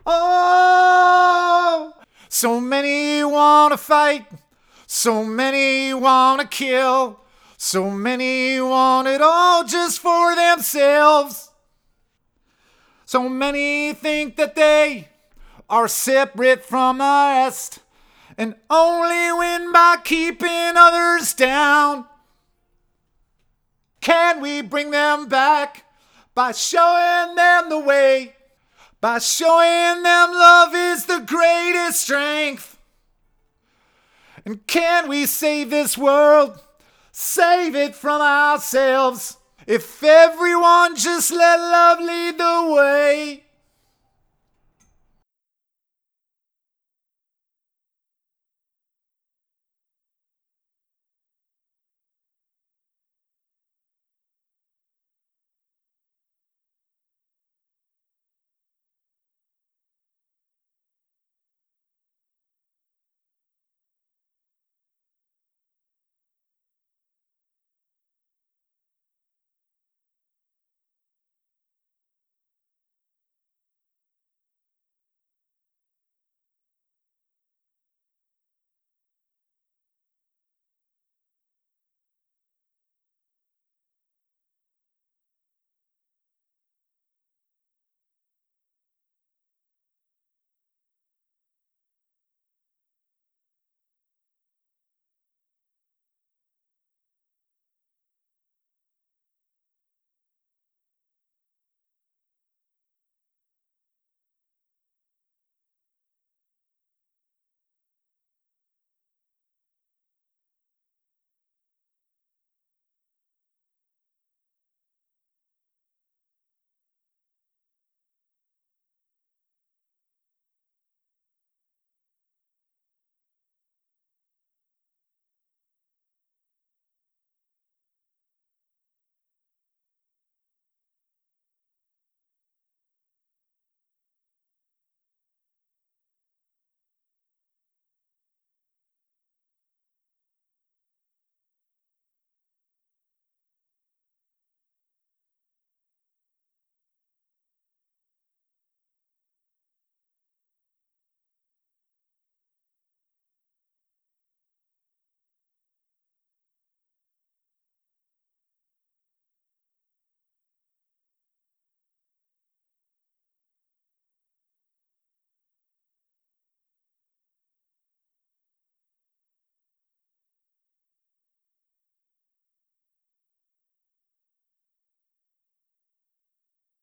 Oh, so many want to fight, so many want to kill, so many want it all just for themselves. So many think that they are separate from the rest and only win by keeping others down. Can we bring them back by showing them the way? By showing them love is the greatest strength. And can we save this world? Save it from ourselves. If everyone just let love lead the way.